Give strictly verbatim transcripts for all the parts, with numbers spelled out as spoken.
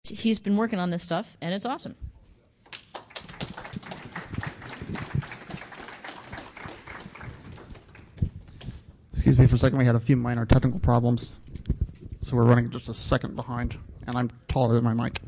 he's been working on this stuff, and it's awesome. Excuse me for a second, we had a few minor technical problems, so we're running just a second behind, and I'm taller than my mic.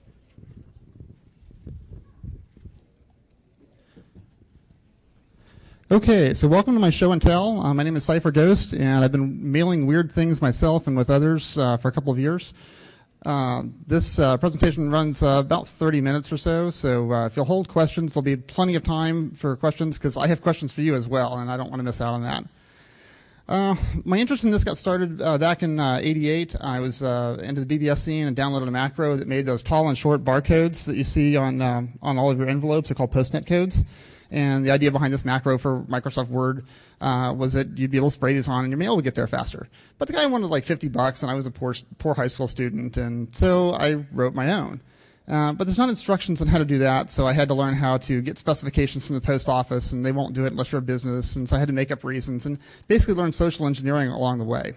Okay, so welcome to my show and tell. Uh, my name is Cypher Ghost, and I've been mailing weird things myself and with others uh, for a couple of years. Uh, this uh, presentation runs uh, about thirty minutes or so, so uh, if you'll hold questions, there'll be plenty of time for questions, because I have questions for you as well, and I don't want to miss out on that. Uh, my interest in this got started uh, back in uh, eighty-eight. I was uh, into the B B S scene and downloaded a macro that made those tall and short barcodes that you see on um, on all of your envelopes. They're called postnet codes. And the idea behind this macro for Microsoft Word uh, was that you'd be able to spray these on and your mail would get there faster. But the guy wanted like fifty bucks, and I was a poor poor high school student, and so I wrote my own. Uh, but there's not instructions on how to do that, so I had to learn how to get specifications from the post office, and they won't do it unless you're a business, and so I had to make up reasons and basically learn social engineering along the way.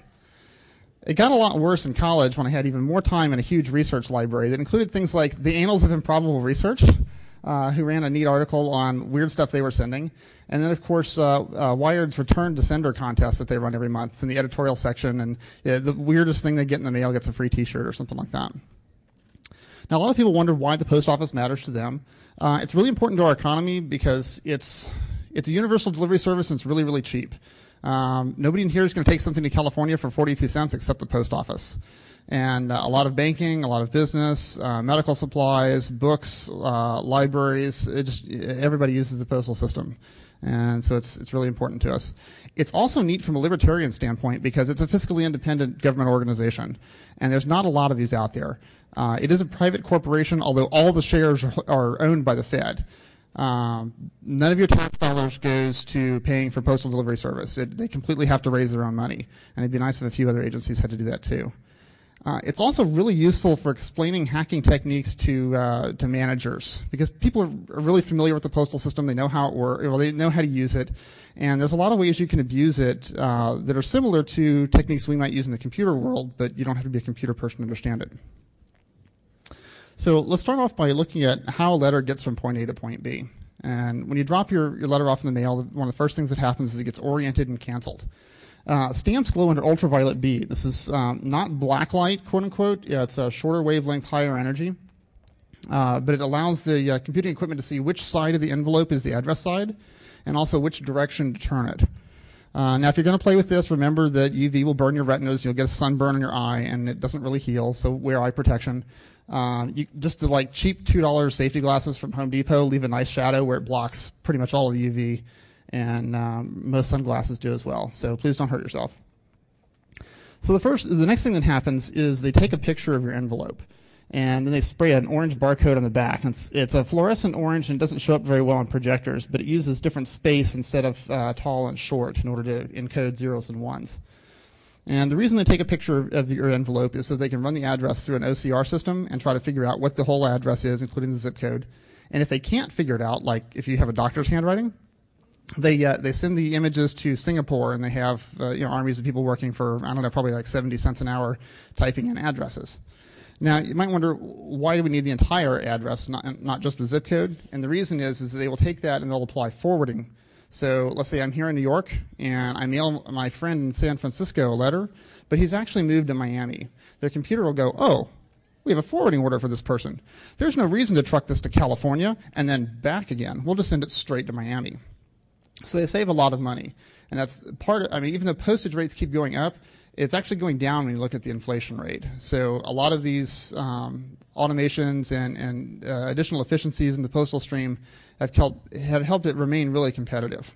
It got a lot worse in college when I had even more time and a huge research library that included things like the Annals of Improbable Research, uh, who ran a neat article on weird stuff they were sending, and then, of course, uh, uh, Wired's Return to Sender contest that they run every month. It's in the editorial section, and uh, the weirdest thing they get in the mail gets a free T-shirt or something like that. Now, a lot of people wonder why the post office matters to them. Uh, it's really important to our economy because it's it's a universal delivery service and it's really, really cheap. Um, nobody in here is going to take something to California for forty-two cents except the post office. And uh, a lot of banking, a lot of business, uh, medical supplies, books, uh, libraries, it just everybody uses the postal system. And so it's it's really important to us. It's also neat from a libertarian standpoint because it's a fiscally independent government organization. And there's not a lot of these out there. Uh, it is a private corporation, although all the shares are, are owned by the Fed. Um, none of your tax dollars goes to paying for postal delivery service. It, they completely have to raise their own money. And it'd be nice if a few other agencies had to do that too. Uh, it's also really useful for explaining hacking techniques to uh, to managers because people are, are really familiar with the postal system. They know how it works. Well, they know how to use it, and there's a lot of ways you can abuse it uh, that are similar to techniques we might use in the computer world, but you don't have to be a computer person to understand it. So let's start off by looking at how a letter gets from point A to point B. And when you drop your, your letter off in the mail, one of the first things that happens is it gets oriented and canceled. Uh, stamps glow under ultraviolet B. This is um, not black light, quote unquote. Yeah, it's a shorter wavelength, higher energy. Uh, but it allows the uh, computing equipment to see which side of the envelope is the address side and also which direction to turn it. Uh, now, if you're going to play with this, remember that U V will burn your retinas. You'll get a sunburn on your eye, and it doesn't really heal, so wear eye protection. Um, you, just the like cheap two dollar safety glasses from Home Depot leave a nice shadow where it blocks pretty much all of the U V, and um, most sunglasses do as well. So please don't hurt yourself. So the first, the next thing that happens is they take a picture of your envelope, and then they spray an orange barcode on the back. And it's, it's a fluorescent orange and it doesn't show up very well on projectors, but it uses different space instead of uh, tall and short in order to encode zeros and ones. And the reason they take a picture of your envelope is so they can run the address through an O C R system and try to figure out what the whole address is, including the zip code. And if they can't figure it out, like if you have a doctor's handwriting, they uh, they send the images to Singapore, and they have uh, you know armies of people working for, I don't know, probably like seventy cents an hour typing in addresses. Now, you might wonder, why do we need the entire address, not not just the zip code? And the reason is, is they will take that and they'll apply forwarding. So let's say I'm here in New York, and I mail my friend in San Francisco a letter, but he's actually moved to Miami. Their computer will go, oh, we have a forwarding order for this person. There's no reason to truck this to California and then back again. We'll just send it straight to Miami. So they save a lot of money. And that's part of, I mean, even though postage rates keep going up, it's actually going down when you look at the inflation rate. So a lot of these um, automations and, and uh, additional efficiencies in the postal stream have helped, have helped it remain really competitive.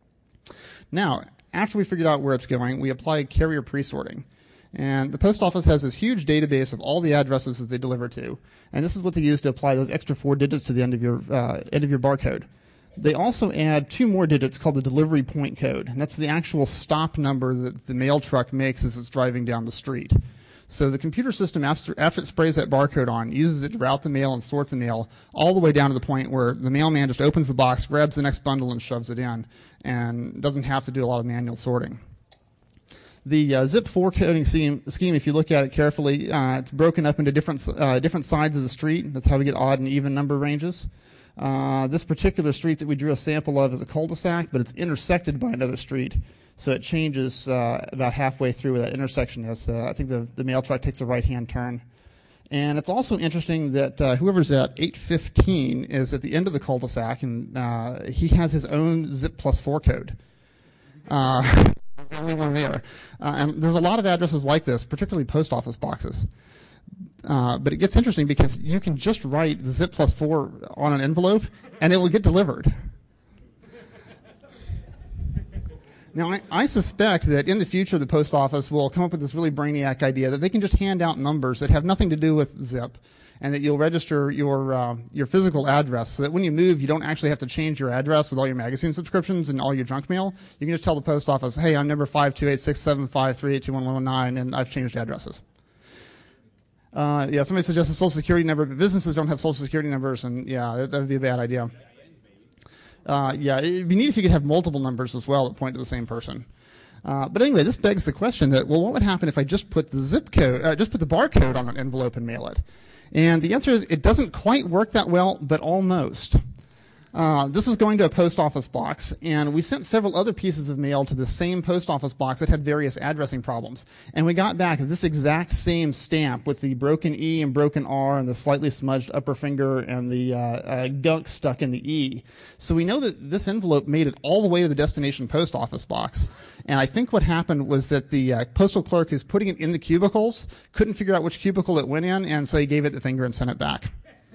Now, after we figured out where it's going, we apply carrier pre-sorting. And the post office has this huge database of all the addresses that they deliver to. And this is what they use to apply those extra four digits to the end of your, uh, end of your barcode. They also add two more digits called the delivery point code. And that's the actual stop number that the mail truck makes as it's driving down the street. So the computer system, after, after it sprays that barcode on, uses it to route the mail and sort the mail all the way down to the point where the mailman just opens the box, grabs the next bundle, and shoves it in, and doesn't have to do a lot of manual sorting. The uh, zip four coding scheme, scheme, if you look at it carefully, uh, it's broken up into different uh, different sides of the street. That's how we get odd and even number ranges. Uh, this particular street that we drew a sample of is a cul-de-sac, but it's intersected by another street. So it changes uh, about halfway through where that intersection is. Uh, I think the, the mail truck takes a right-hand turn. And it's also interesting that uh, whoever's at eight fifteen is at the end of the cul-de-sac, and uh, he has his own zip plus four code. Uh, the only one there. Uh, and there's a lot of addresses like this, particularly post office boxes. Uh, but it gets interesting because you can just write the zip plus four on an envelope, and it will get delivered. Now, I, I suspect that in the future the post office will come up with this really brainiac idea that they can just hand out numbers that have nothing to do with zip, and that you'll register your uh, your physical address so that when you move, you don't actually have to change your address with all your magazine subscriptions and all your junk mail. You can just tell the post office, hey, I'm number five two eight six seven five three eight two one one nine, and I've changed addresses. Uh, yeah, somebody suggested social security number, but businesses don't have social security numbers, and yeah, that, that would be a bad idea. Uh, yeah, it'd be neat if you could have multiple numbers as well that point to the same person. Uh, but anyway, this begs the question that, well, what would happen if I just put the zip code, uh, just put the barcode on an envelope and mail it? And the answer is it doesn't quite work that well, but almost. Uh, this was going to a post office box, and we sent several other pieces of mail to the same post office box that had various addressing problems. And we got back this exact same stamp with the broken E and broken R and the slightly smudged upper finger and the uh, uh, gunk stuck in the E. So we know that this envelope made it all the way to the destination post office box. And I think what happened was that the uh, postal clerk who's putting it in the cubicles couldn't figure out which cubicle it went in, and so he gave it the finger and sent it back.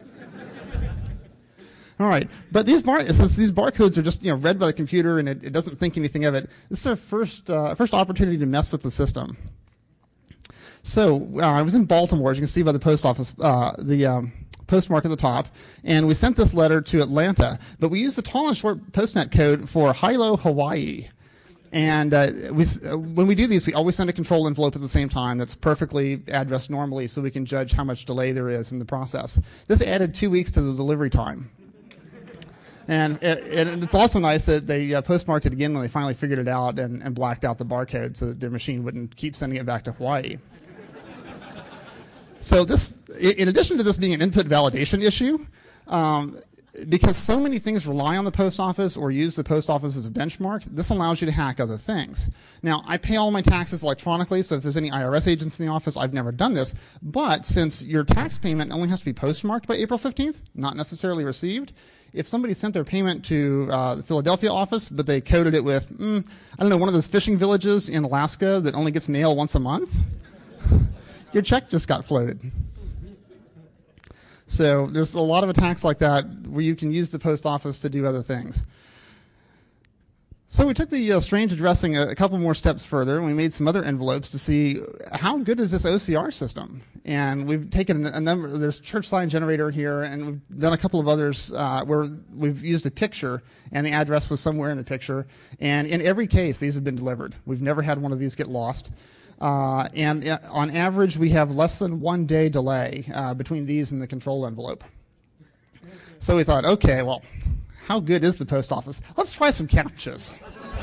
All right, but these bar since these barcodes are just you know read by the computer and it, it doesn't think anything of it, this is our first uh, first opportunity to mess with the system. So uh, I was in Baltimore, as you can see by the post office, uh, the um, postmark at the top, and we sent this letter to Atlanta, but we used the tall and short postnet code for Hilo, Hawaii. And uh, we, uh, when we do these, we always send a control envelope at the same time that's perfectly addressed normally so we can judge how much delay there is in the process. This added two weeks to the delivery time. And, it, and it's also nice that they uh, postmarked it again when they finally figured it out and, and blacked out the barcode so that their machine wouldn't keep sending it back to Hawaii. So this, in addition to this being an input validation issue, um, because so many things rely on the post office or use the post office as a benchmark, this allows you to hack other things. Now, I pay all my taxes electronically, so if there's any I R S agents in the office, I've never done this. But since your tax payment only has to be postmarked by April fifteenth, not necessarily received, if somebody sent their payment to uh, the Philadelphia office, but they coded it with, mm, I don't know, one of those fishing villages in Alaska that only gets mail once a month, your check just got floated. So there's a lot of attacks like that where you can use the post office to do other things. So we took the uh, strange addressing a, a couple more steps further, and we made some other envelopes to see how good is this O C R system. And we've taken a number, there's Church Sign Generator here, and we've done a couple of others uh, where we've used a picture, and the address was somewhere in the picture. And in every case, these have been delivered. We've never had one of these get lost. Uh, and uh, on average, we have less than one day delay uh, between these and the control envelope. So we thought, okay, well, how good is the post office? Let's try some CAPTCHAs.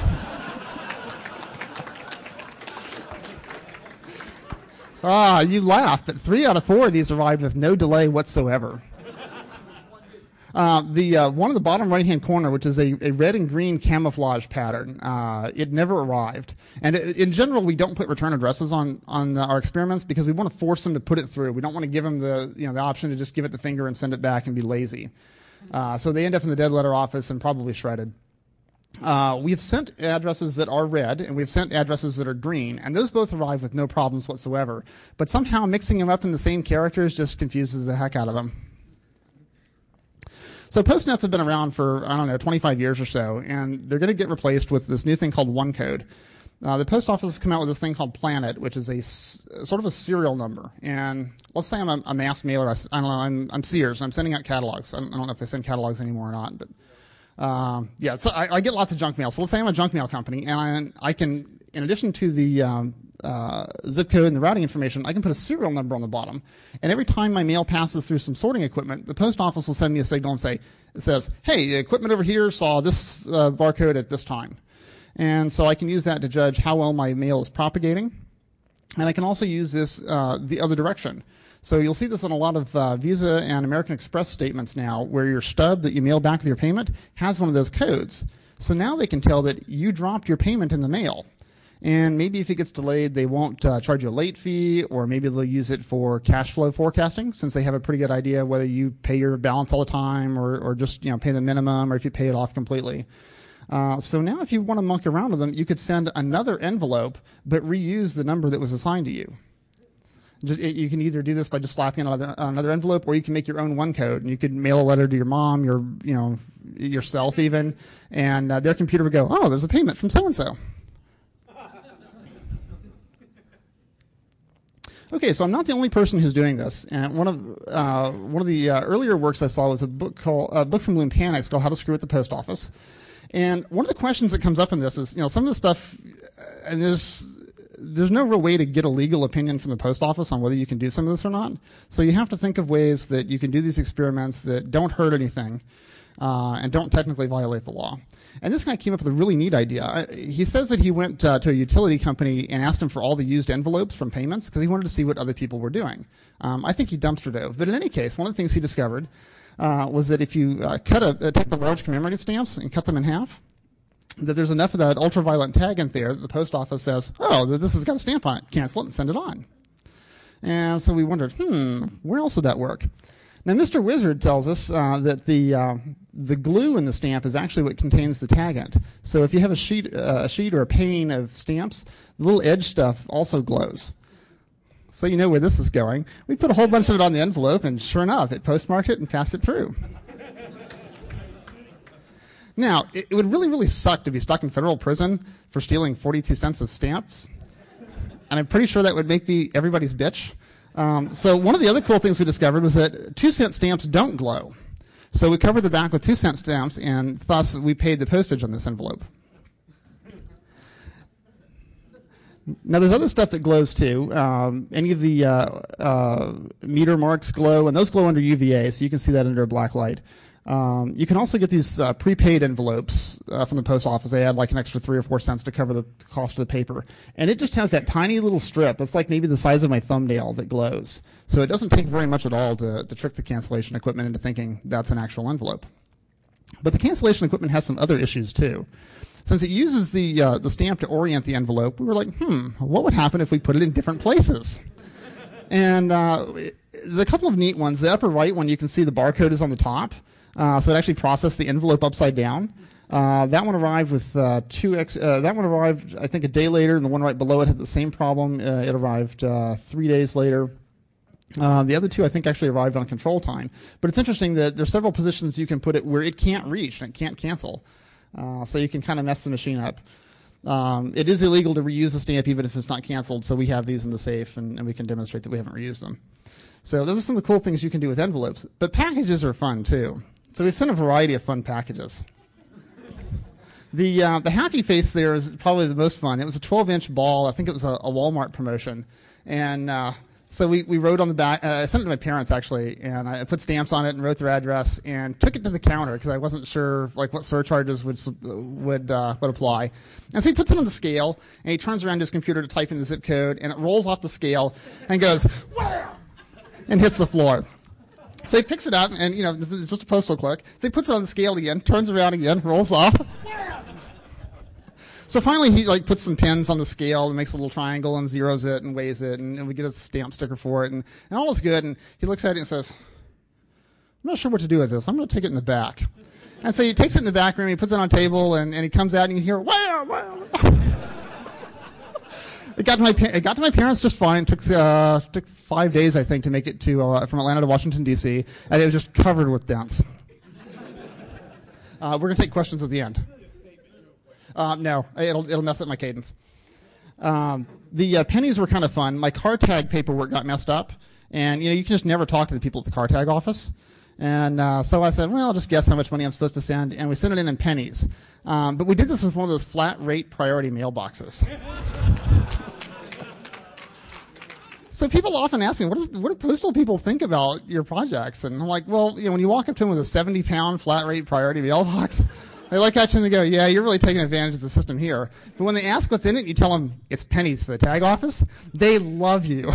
Ah, you laugh, but three out of four of these arrived with no delay whatsoever. Uh, the uh, one in the bottom right-hand corner, which is a, a red and green camouflage pattern, uh, it never arrived. And it, in general, we don't put return addresses on on uh, our experiments because we want to force them to put it through. We don't want to give them the you know the option to just give it the finger and send it back and be lazy. Uh, so they end up in the dead letter office and probably shredded. Uh, we've sent addresses that are red, and we've sent addresses that are green, and those both arrive with no problems whatsoever. But somehow mixing them up in the same characters just confuses the heck out of them. So postnets have been around for, I don't know, twenty-five years or so, and they're going to get replaced with this new thing called OneCode. Uh, the post office has come out with this thing called Planet, which is a s- sort of a serial number. And let's say I'm a, a mass mailer. I, I don't know, I'm, I'm Sears, and I'm sending out catalogs. I don't, I don't know if they send catalogs anymore or not, but um, yeah, so I, I get lots of junk mail. So let's say I'm a junk mail company, and I, I can, in addition to the um, uh, zip code and the routing information, I can put a serial number on the bottom. And every time my mail passes through some sorting equipment, the post office will send me a signal and say, it says, hey, the equipment over here saw this uh, barcode at this time. And so I can use that to judge how well my mail is propagating. And I can also use this uh, the other direction. So you'll see this on a lot of uh, Visa and American Express statements now, where your stub that you mail back with your payment has one of those codes. So now they can tell that you dropped your payment in the mail. And maybe if it gets delayed, they won't uh, charge you a late fee, or maybe they'll use it for cash flow forecasting, since they have a pretty good idea whether you pay your balance all the time or, or just, you know, pay the minimum, or if you pay it off completely. Uh, so now if you want to monkey around with them, you could send another envelope, but reuse the number that was assigned to you. Just, it, you can either do this by just slapping another, another envelope, or you can make your own one code, and you could mail a letter to your mom, your, you know, yourself even, and uh, their computer would go, oh, there's a payment from so-and-so. Okay, so I'm not the only person who's doing this, and one of uh, one of the uh, earlier works I saw was a book called a book from Loon Panics called How to Screw with the Post Office. And one of the questions that comes up in this is, you know, some of the stuff, and there's there's no real way to get a legal opinion from the post office on whether you can do some of this or not. So you have to think of ways that you can do these experiments that don't hurt anything uh, and don't technically violate the law. And this guy came up with a really neat idea. He says that he went uh, to a utility company and asked them for all the used envelopes from payments because he wanted to see what other people were doing. Um, I think he dumpster dove. But in any case, one of the things he discovered uh, was that if you uh, cut a, uh, take the large commemorative stamps and cut them in half, that there's enough of that ultraviolet tag in there that the post office says, oh, this has got a stamp on it. Cancel it and send it on. And so we wondered, hmm, where else would that work? Now, Mister Wizard tells us uh, that the uh, the glue in the stamp is actually what contains the tagant. So if you have a sheet, uh, a sheet or a pane of stamps, the little edge stuff also glows. So you know where this is going. We put a whole bunch of it on the envelope, and sure enough, it postmarked it and passed it through. Now, it, it would really, really suck to be stuck in federal prison for stealing forty-two cents of stamps. And I'm pretty sure that would make me everybody's bitch. Um, so one of the other cool things we discovered was that two-cent stamps don't glow. So we covered the back with two-cent stamps, and thus we paid the postage on this envelope. Now, there's other stuff that glows, too. Um, any of the uh, uh, meter marks glow, and those glow under U V A, so you can see that under a black light. Um, you can also get these uh, prepaid envelopes uh, from the post office. They add like an extra three or four cents to cover the cost of the paper. And it just has that tiny little strip that's like maybe the size of my thumbnail that glows. So it doesn't take very much at all to, to trick the cancellation equipment into thinking that's an actual envelope. But the cancellation equipment has some other issues too. Since it uses the, uh, the stamp to orient the envelope, we were like, hmm, what would happen if we put it in different places? And uh, it, there's a couple of neat ones. The upper right one, you can see the barcode is on the top. Uh, so it actually processed the envelope upside down. Uh, that one arrived with uh, two. Ex- uh, that one arrived, I think, a day later, and the one right below it had the same problem. Uh, it arrived uh, three days later. Uh, the other two, I think, actually arrived on control time. But it's interesting that there's several positions you can put it where it can't reach and it can't cancel. Uh, so you can kind of mess the machine up. Um, it is illegal to reuse the stamp even if it's not canceled. So we have these in the safe, and, and we can demonstrate that we haven't reused them. So those are some of the cool things you can do with envelopes. But packages are fun too. So we've sent a variety of fun packages. The uh, the happy face there is probably the most fun. It was a twelve-inch ball. I think it was a, a Walmart promotion. And uh, so we, we wrote on the back. Uh, I sent it to my parents, actually, and I put stamps on it and wrote their address and took it to the counter because I wasn't sure like what surcharges would would uh, would apply. And so he puts it on the scale, and he turns around to his computer to type in the zip code, and it rolls off the scale and goes, wham! And hits the floor. So he picks it up, and, you know, it's just a postal clerk. So he puts it on the scale again, turns around again, rolls off. So finally he, like, puts some pins on the scale and makes a little triangle and zeros it and weighs it, and, and we get a stamp sticker for it, and, and all is good. And he looks at it and says, I'm not sure what to do with this. I'm going to take it in the back. And so he takes it in the back room, he puts it on a table, and, and he comes out, and you hear, wow, wow. It got to my it got to my parents just fine. It took uh, took five days, I think, to make it to uh, from Atlanta to Washington D C, and it was just covered with dents. Uh, we're gonna take questions at the end. Uh, no, it'll it'll mess up my cadence. Um, the uh, pennies were kind of fun. My car tag paperwork got messed up, and you know you can just never talk to the people at the car tag office. And uh, so I said, well, I'll just guess how much money I'm supposed to send, and we sent it in in pennies. Um, but we did this with one of those flat rate priority mailboxes. So people often ask me, what, is, what do postal people think about your projects? And I'm like, well, you know, when you walk up to them with a seventy pound flat rate priority mailbox, They look at you and they go, yeah, you're really taking advantage of the system here. But when they ask what's in it, you tell them it's pennies for the tag office. They love you.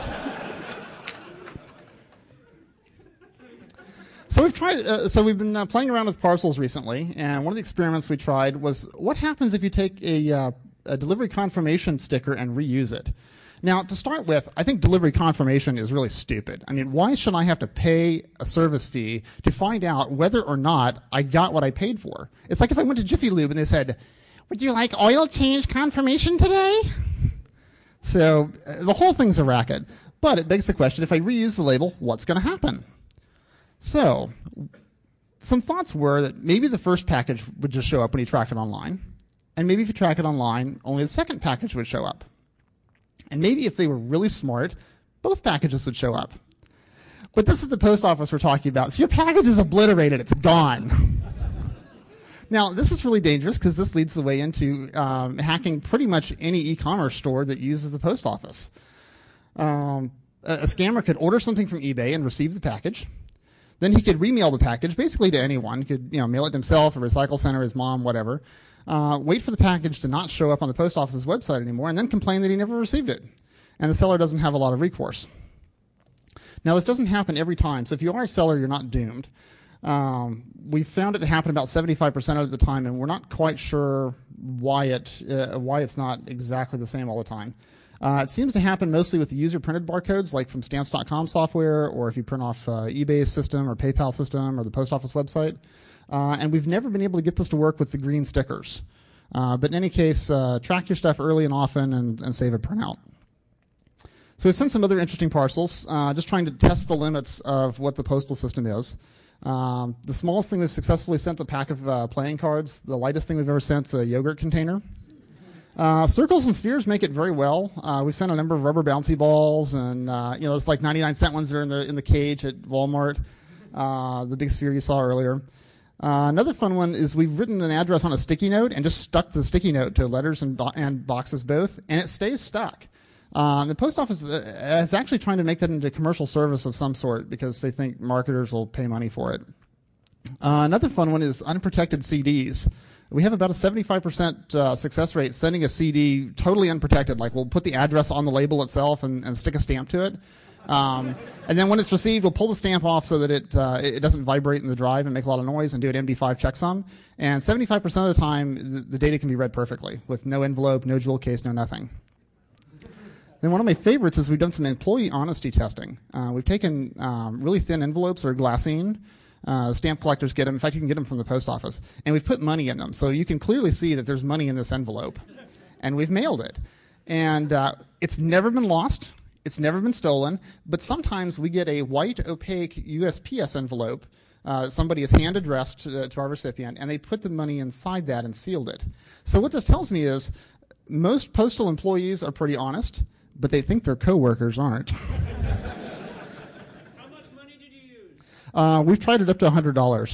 So we've tried. Uh, so we've been uh, playing around with parcels recently, and one of the experiments we tried was what happens if you take a, uh, a delivery confirmation sticker and reuse it. Now, to start with, I think delivery confirmation is really stupid. I mean, why should I have to pay a service fee to find out whether or not I got what I paid for? It's like if I went to Jiffy Lube and they said, "Would you like oil change confirmation today?" So uh, the whole thing's a racket. But it begs the question: if I reuse the label, what's going to happen? So, some thoughts were that maybe the first package would just show up when you track it online, and maybe if you track it online, only the second package would show up. And maybe if they were really smart, both packages would show up. But this is the post office we're talking about, so your package is obliterated, it's gone. Now, this is really dangerous because this leads the way into um, hacking pretty much any e-commerce store that uses the post office. Um, a, a scammer could order something from eBay and receive the package. Then he could remail the package basically to anyone. He could, you know, mail it to himself, a recycle center, his mom, whatever. Uh, wait for the package to not show up on the post office's website anymore, and then complain that he never received it. And the seller doesn't have a lot of recourse. Now, this doesn't happen every time, so if you are a seller, you're not doomed. Um, we found it to happen about seventy-five percent of the time, and we're not quite sure why it uh, why it's not exactly the same all the time. Uh, it seems to happen mostly with the user-printed barcodes, like from stamps dot com software, or if you print off uh, eBay's system or PayPal system or the post office website. Uh, and we've never been able to get this to work with the green stickers. Uh, but in any case, uh, track your stuff early and often and, and save a printout. So we've sent some other interesting parcels, uh, just trying to test the limits of what the postal system is. Um, the smallest thing we've successfully sent is a pack of uh, playing cards. The lightest thing we've ever sent is a yogurt container. Uh, circles and spheres make it very well. Uh, we've sent a number of rubber bouncy balls, and uh, you know, it's like ninety-nine cent ones that are in the in the cage at Walmart. Uh, the big sphere you saw earlier. Uh, another fun one is we've written an address on a sticky note and just stuck the sticky note to letters and, bo- and boxes both, and it stays stuck. Uh, the post office is actually trying to make that into a commercial service of some sort because they think marketers will pay money for it. Uh, another fun one is unprotected C Ds. We have about a seventy-five percent uh, success rate sending a C D totally unprotected. Like we'll put the address on the label itself and, and stick a stamp to it. Um, and then when it's received, we'll pull the stamp off so that it uh, it doesn't vibrate in the drive and make a lot of noise and do an M D five checksum. And seventy-five percent of the time, the, the data can be read perfectly with no envelope, no jewel case, no nothing. Then one of my favorites is we've done some employee honesty testing. Uh, we've taken um, really thin envelopes or glassine. Uh, stamp collectors get them. In fact, you can get them from the post office. And we've put money in them. So you can clearly see that there's money in this envelope. And we've mailed it. And uh, it's never been lost. It's never been stolen. But sometimes we get a white, opaque U S P S envelope. Uh, somebody is hand addressed to, to our recipient, and they put the money inside that and sealed it. So what this tells me is most postal employees are pretty honest, but they think their coworkers aren't. Uh, we've tried it up to one hundred dollars.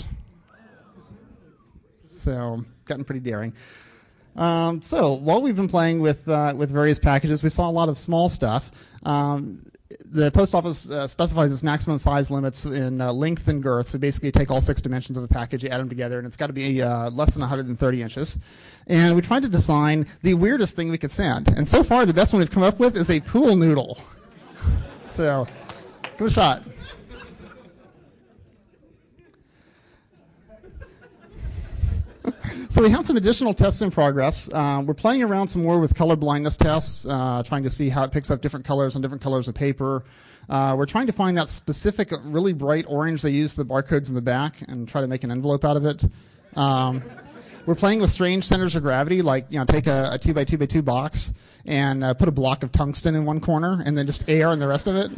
So, gotten pretty daring. Um, so, while we've been playing with uh, with various packages, we saw a lot of small stuff. Um, the post office uh, specifies its maximum size limits in uh, length and girth. So, basically, you take all six dimensions of the package, you add them together, and it's got to be uh, less than one hundred thirty inches. And we tried to design the weirdest thing we could send. And so far, the best one we've come up with is a pool noodle. So, give it a shot. So we have some additional tests in progress. Uh, we're playing around some more with color blindness tests, uh, trying to see how it picks up different colors on different colors of paper. Uh, we're trying to find that specific, really bright orange they use for the barcodes in the back and try to make an envelope out of it. Um, we're playing with strange centers of gravity, like you know, take a, a two by two by two box and uh, put a block of tungsten in one corner and then just air in the rest of it.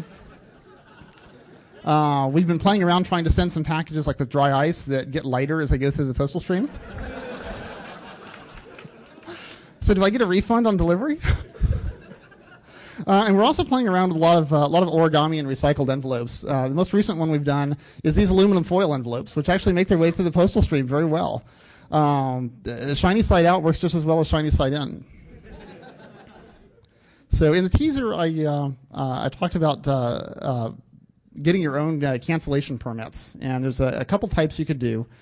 Uh, we've been playing around trying to send some packages like with dry ice that get lighter as they go through the postal stream. So do I get a refund on delivery? uh, and we're also playing around with a lot of uh, a lot of origami and recycled envelopes. Uh, the most recent one we've done is these aluminum foil envelopes, which actually make their way through the postal stream very well. Um, the shiny side out works just as well as shiny side in. So in the teaser, I uh, uh, I talked about uh, uh, getting your own uh, cancellation permits, and there's a, a couple types you could do.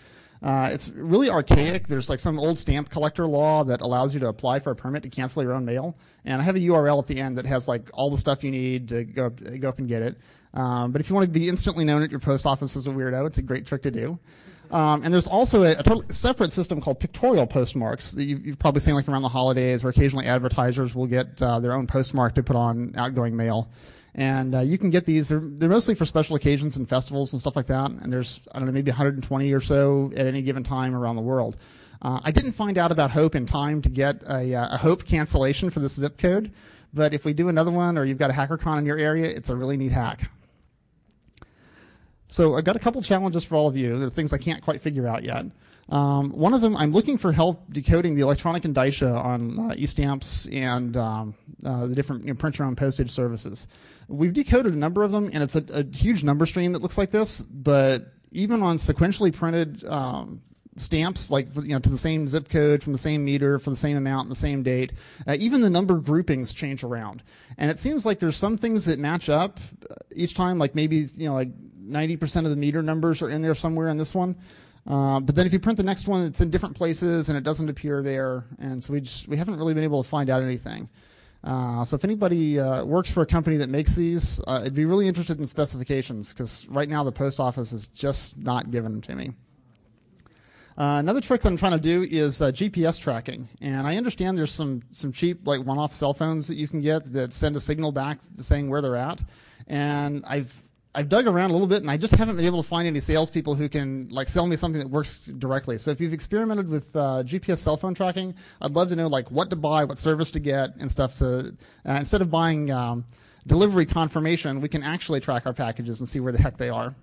Uh, it's really archaic. There's like some old stamp collector law that allows you to apply for a permit to cancel your own mail. And I have a U R L at the end that has like all the stuff you need to go up, go up and get it. Um, but if you want to be instantly known at your post office as a weirdo, it's a great trick to do. Um, and there's also a, a totally separate system called pictorial postmarks that you've, you've probably seen like around the holidays, where occasionally advertisers will get uh, their own postmark to put on outgoing mail. And uh, you can get these. They're, they're mostly for special occasions and festivals and stuff like that. And there's, I don't know, maybe one hundred twenty or so at any given time around the world. Uh, I didn't find out about Hope in time to get a, a Hope cancellation for this zip code. But if we do another one, or you've got a HackerCon in your area, it's a really neat hack. So I've got a couple challenges for all of you. There are things I can't quite figure out yet. Um, one of them, I'm looking for help decoding the electronic indicia on uh, e-stamps and um, uh, the different you know, print your own postage services. We've decoded a number of them, and it's a, a huge number stream that looks like this, but even on sequentially printed um, stamps, like you know, to the same zip code, from the same meter, for the same amount, and the same date, uh, even the number groupings change around. And it seems like there's some things that match up each time, like maybe you know, like ninety percent of the meter numbers are in there somewhere in this one. Uh, but then if you print the next one, it's in different places and it doesn't appear there, and so we just we haven't really been able to find out anything. Uh, so if anybody uh, works for a company that makes these, uh, I'd be really interested in specifications, because right now the post office is just not giving them to me. Uh, another trick that I'm trying to do is uh, G P S tracking, and I understand there's some some cheap like one-off cell phones that you can get that send a signal back saying where they're at, and I've I've dug around a little bit, and I just haven't been able to find any salespeople who can like sell me something that works directly. So if you've experimented with uh, G P S cell phone tracking, I'd love to know like what to buy, what service to get, and stuff. So uh, instead of buying um, delivery confirmation, we can actually track our packages and see where the heck they are.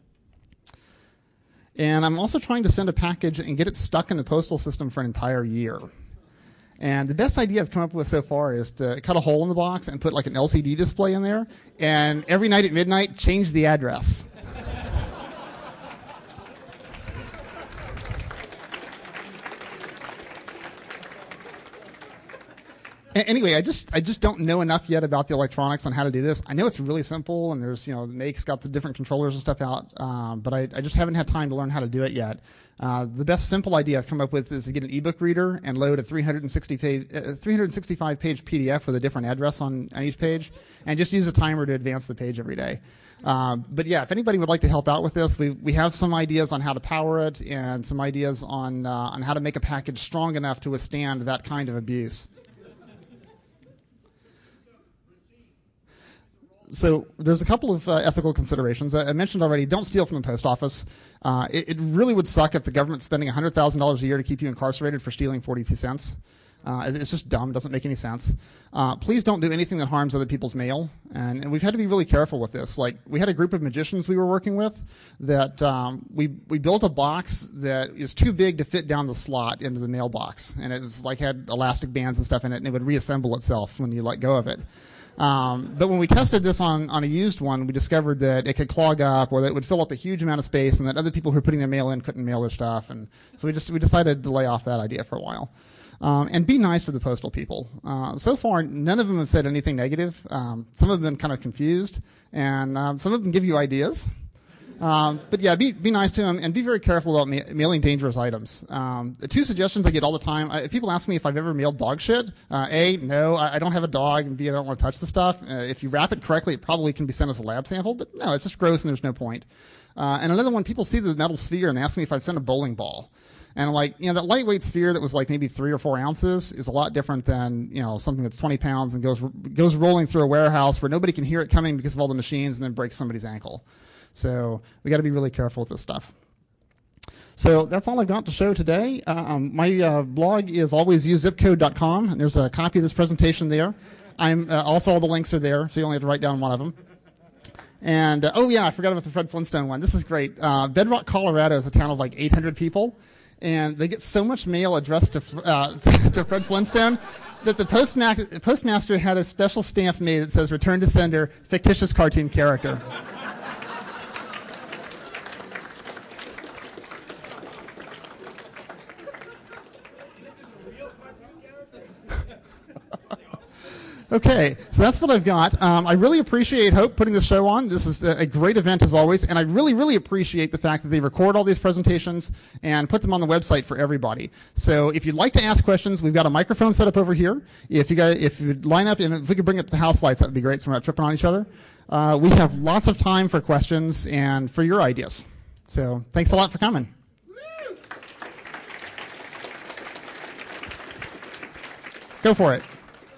And I'm also trying to send a package and get it stuck in the postal system for an entire year. And the best idea I've come up with so far is to cut a hole in the box and put like an L C D display in there, and every night at midnight, change the address. Anyway, I just I just don't know enough yet about the electronics on how to do this. I know it's really simple, and there's you know Make's got the different controllers and stuff out, um, but I, I just haven't had time to learn how to do it yet. Uh, the best simple idea I've come up with is to get an ebook reader and load a three hundred sixty-five page P D F with a different address on, on each page, and just use a timer to advance the page every day. Um, but yeah, if anybody would like to help out with this, we we have some ideas on how to power it and some ideas on uh, on how to make a package strong enough to withstand that kind of abuse. So there's a couple of uh, ethical considerations. I mentioned already, don't steal from the post office. Uh, it, it really would suck if the government's spending one hundred thousand dollars a year to keep you incarcerated for stealing forty-two cents. Uh, it's just dumb, doesn't make any sense. Uh, please don't do anything that harms other people's mail. And, and we've had to be really careful with this. Like, we had a group of magicians we were working with that um, we, we built a box that is too big to fit down the slot into the mailbox. And it was like had elastic bands and stuff in it, and it would reassemble itself when you let go of it. Um, but when we tested this on, on a used one, we discovered that it could clog up, or that it would fill up a huge amount of space, and that other people who were putting their mail in couldn't mail their stuff. And so we just we decided to lay off that idea for a while. Um, and be nice to the postal people. Uh, so far, none of them have said anything negative. Um, some have been kind of confused, and um, some of them give you ideas. Um, but yeah, be be nice to them, and be very careful about ma- mailing dangerous items. Um, the two suggestions I get all the time, I, people ask me if I've ever mailed dog shit. Uh, A, no, I, I don't have a dog, and B, I don't want to touch the stuff. Uh, if you wrap it correctly, it probably can be sent as a lab sample, but no, it's just gross and there's no point. Uh, and another one, people see the metal sphere and they ask me if I've sent a bowling ball. And I'm like, you know, that lightweight sphere that was like maybe three or four ounces is a lot different than, you know, something that's twenty pounds and goes goes rolling through a warehouse where nobody can hear it coming because of all the machines, and then breaks somebody's ankle. So we got to be really careful with this stuff. So that's all I've got to show today. Um, my uh, blog is always use zip code dot com, and there's a copy of this presentation there. I'm uh, also all the links are there, so you only have to write down one of them. And uh, oh yeah, I forgot about the Fred Flintstone one. This is great. Uh, Bedrock, Colorado is a town of like eight hundred people. And they get so much mail addressed to uh, to Fred Flintstone that the postma- postmaster had a special stamp made that says "Return to sender, fictitious cartoon character." Okay, so that's what I've got. Um, I really appreciate Hope putting this show on. This is a, a great event as always, and I really, really appreciate the fact that they record all these presentations and put them on the website for everybody. So if you'd like to ask questions, we've got a microphone set up over here. If you guys, if you'd line up, and if we could bring up the house lights, that would be great so we're not tripping on each other. Uh, we have lots of time for questions and for your ideas. So thanks a lot for coming. Go for it.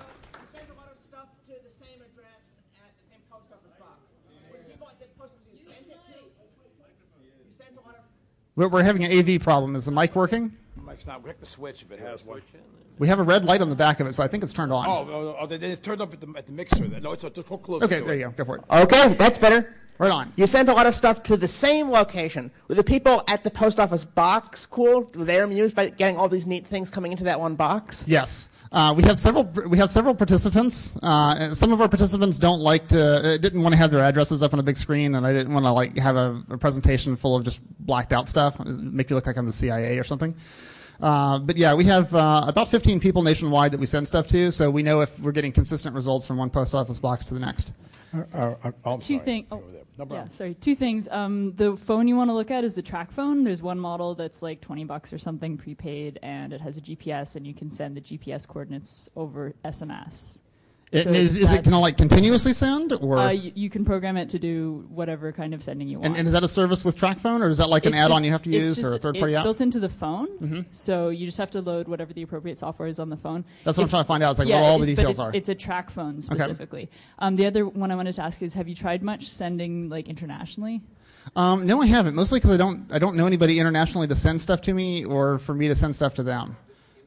We're having an A V problem. Is the mic working? The mic's not. We have to switch if it has one. We have a red light on the back of it, so I think it's turned on. Oh, oh, oh then it's turned off at the, at the mixer. Then. No, it's just hold close. Okay, there you go. Go for it. Okay, that's better. Right on. You sent a lot of stuff to the same location. Were the people at the post office box cool? Were they amused by getting all these neat things coming into that one box? Yes. Uh, we have several. We have several participants. Uh, and some of our participants don't like to. Uh, didn't want to have their addresses up on a big screen, and I didn't want to like have a, a presentation full of just blacked out stuff, make you look like I'm the C I A or something. Uh, but yeah, we have uh, about fifteen people nationwide that we send stuff to, so we know if we're getting consistent results from one post office box to the next. Uh, uh, uh, oh, Two sorry. things. Oh, no yeah, sorry. Two things. Um, the phone you want to look at is the track phone. There's one model that's like twenty bucks or something prepaid, and it has a G P S, and you can send the G P S coordinates over S M S. It, So is, is it that's- going to like continuously send, or Uh, you, you can program it to do whatever kind of sending you want. and, and is that a service with TrackPhone, or is that like an It's add-on just- you have to it's use, just- or a third-party it's app? built into the phone, Mm-hmm. so you just have to load whatever the appropriate software is on the phone. That's what I'm If- trying to find out. It's like yeah, what all the it- details but it's, are. it's a track phone specifically. Um, the other one I wanted to ask is, have you tried much sending like internationally? Um, no, I haven't. Mostly because I don't. I don't know anybody internationally to send stuff to me, or for me to send stuff to them.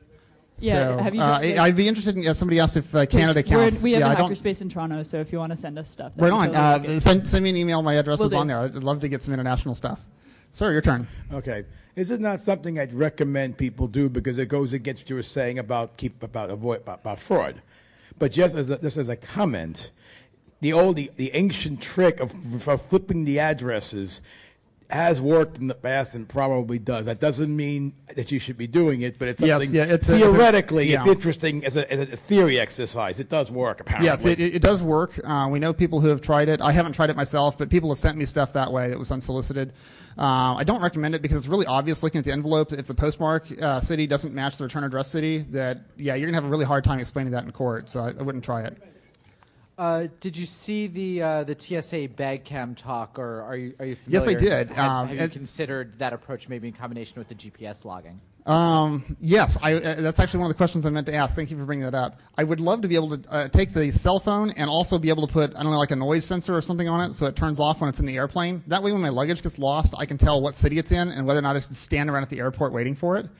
Yeah, So, have you uh, just, like- I- I'd be interested in. Uh, somebody asked if uh, Canada We're in- counts. we have yeah, a I don't. hackerspace in Toronto, so if you want to send us stuff, Right that'd on. be totally Uh, good. send send me an email. My address Will is do. on there. I'd love to get some international stuff. Sir, your turn. Okay. Is it not something I'd recommend people do because it goes against what you were saying about keep about avoid about, about fraud? But just as a, just as a comment, the old the, the ancient trick of, of flipping the addresses has worked in the past and probably does. That doesn't mean that you should be doing it, but it's Yes, something yeah, it's a- it's a- theoretically it's, yeah. interesting as a, as a theory exercise. It does work apparently. Yes, it, it does work. Uh, we know people who have tried it. I haven't tried it myself, but people have sent me stuff that way that was unsolicited. Uh, I don't recommend it because it's really obvious looking at the envelope. If the postmark uh, city doesn't match the return address city, that yeah, you're gonna have a really hard time explaining that in court. So I, I wouldn't try it. Uh, did you see the uh, the T S A bag cam talk, or are you are you Yes, I familiar? did. Have, Um, have you it- considered that approach maybe in combination with the G P S logging? Um, yes, I, uh, that's actually one of the questions I meant to ask. Thank you for bringing that up. I would love to be able to uh, take the cell phone and also be able to put, I don't know, like a noise sensor or something on it so it turns off when it's in the airplane. That way when my luggage gets lost, I can tell what city it's in and whether or not I should stand around at the airport waiting for it.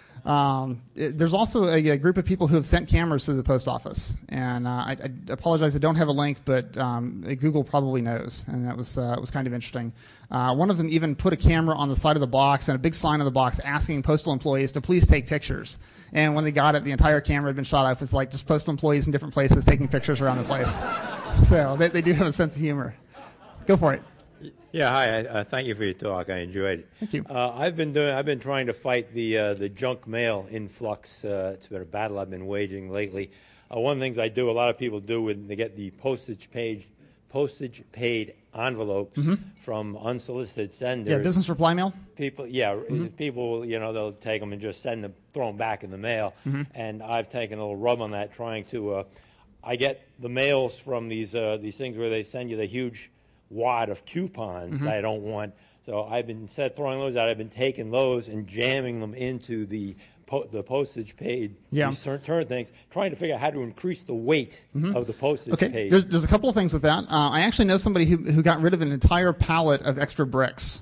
Um, it, there's also a, a group of people who have sent cameras to the post office, and uh, I, I apologize, I don't have a link, but um, Google probably knows, and that was uh, was kind of interesting. Uh, one of them even put a camera on the side of the box and a big sign on the box asking postal employees to please take pictures. And when they got it, the entire camera had been shot off with like just postal employees in different places taking pictures around the place. So they, they do have a sense of humor. Go for it. Yeah, hi. Uh, thank you for your talk. I enjoyed it. Thank you. Uh, I've been doing. I've been trying to fight the uh, the junk mail influx. Uh, it's been a battle I've been waging lately. Uh, one of the things I do, a lot of people do, when they get the postage paid, postage paid envelopes Mm-hmm. from unsolicited senders. Yeah, business reply mail. People, yeah, Mm-hmm. people, you know, they'll take them and just send them, throw them back in the mail. Mm-hmm. And I've taken a little rub on that, trying to. Uh, I get the mails from these uh, these things where they send you the huge wad of coupons Mm-hmm. that I don't want. So I've been, instead of throwing those out, I've been taking those and jamming them into the po- the postage paid Yeah. return things, trying to figure out how to increase the weight of the postage Okay, paid. there's, there's a couple of things with that. Uh, I actually know somebody who, who got rid of an entire pallet of extra bricks.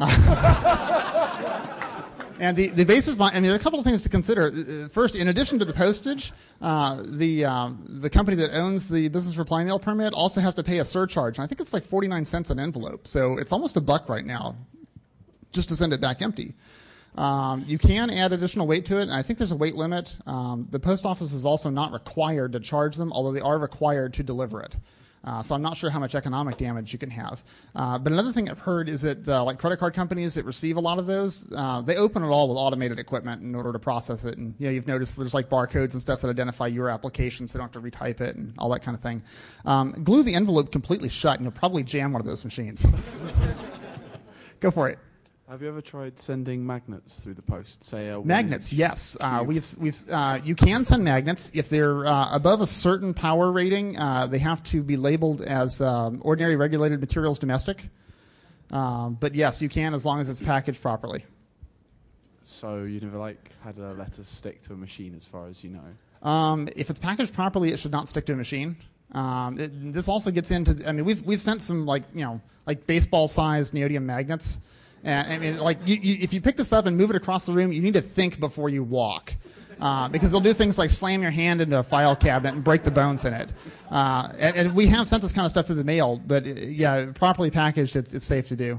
Uh, and the, the basis, I mean, there are a couple of things to consider. Uh, First, in addition to the postage, uh, the um, the company that owns the business reply mail permit also has to pay a surcharge. And I think it's like forty-nine cents an envelope. So it's almost a buck right now just to send it back empty. Um, you can add additional weight to it, and I think there's a weight limit. Um, the post office is also not required to charge them, although they are required to deliver it. Uh, so I'm not sure how much economic damage you can have. Uh, but another thing I've heard is that uh, like credit card companies that receive a lot of those, uh, they open it all with automated equipment in order to process it. And you know, you've noticed there's like barcodes and stuff that identify your application, so they don't have to retype it and all that kind of thing. Um, glue the envelope completely shut, and you'll probably jam one of those machines. Go for it. Have you ever tried sending magnets through the post? Say a magnets, yes. Uh, we've we've uh, you can send magnets if they're uh, above a certain power rating. Uh, they have to be labeled as um, ordinary regulated materials domestic. Um, but yes, you can as long as it's packaged properly. So you never like had a letter stick to a machine, as far as you know. Um, if it's packaged properly, it should not stick to a machine. Um, it, this also gets into. I mean, we've we've sent some like you know like baseball-sized neodymium magnets. And I mean, like, you, you, if you pick this up and move it across the room, you need to think before you walk, uh, because they'll do things like slam your hand into a file cabinet and break the bones in it. Uh, and, and we have sent this kind of stuff through the mail, but uh, yeah, properly packaged, it's, it's safe to do.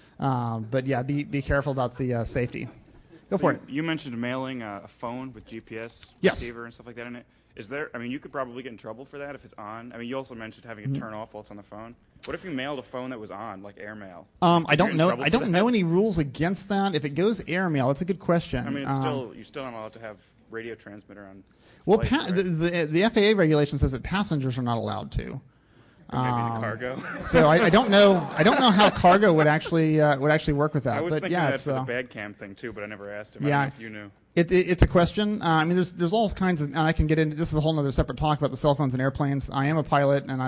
Um, but yeah, be be careful about the uh, safety. Go so for you, it. You mentioned mailing a, a phone with G P S yes. receiver and stuff like that in it. Is there? I mean, you could probably get in trouble for that if it's on. I mean, you also mentioned having it Mm-hmm. turn off while it's on the phone. What if you mailed a phone that was on, like airmail? Um, I don't know. I don't know any rules against that. If it goes airmail, that's a good question. I mean, it's um, still you're still not allowed to have radio transmitter on. Well, flights, pa- right? the, the the F A A regulation says that passengers are not allowed to. Or maybe Um, the cargo. so I, I don't know. I don't know how cargo would actually uh, would actually work with that. I was but thinking yeah, of that it's for uh, the bad cam thing too, but I never asked him. yeah. I don't know if you knew. It, it, it's a question. Uh, I mean, there's there's all kinds of, and I can get into this is a whole other separate talk about the cell phones and airplanes. I am a pilot, and